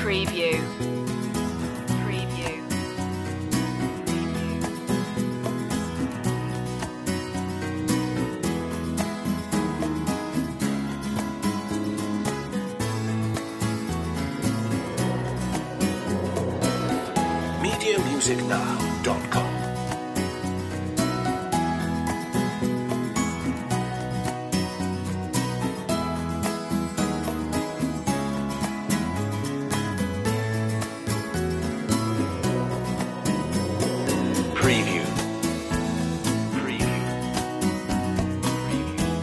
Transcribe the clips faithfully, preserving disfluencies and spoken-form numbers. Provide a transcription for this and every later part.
Preview. Preview. media music now dot com. Preview. Preview. Preview.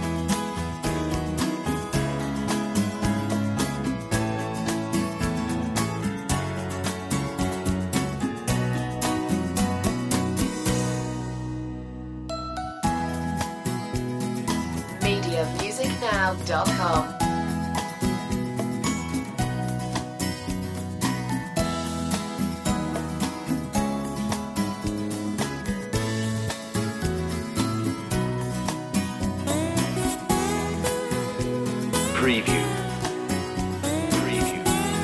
media music now dot com. Preview. Preview.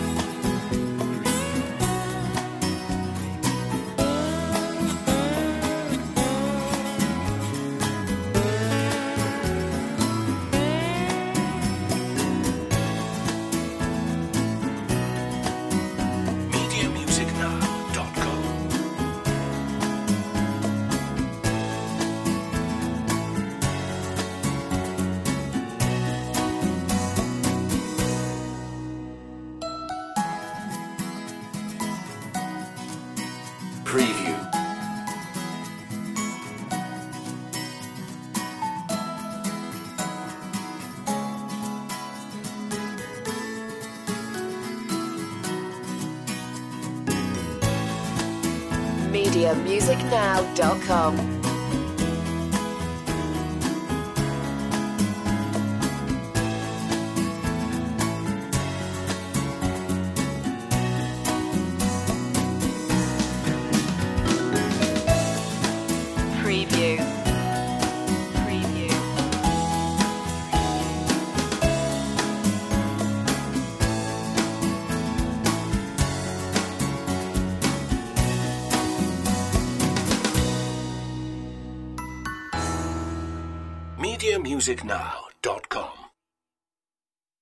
media music now dot com. Preview. media music now dot com. Preview. Preview. media music now dot com.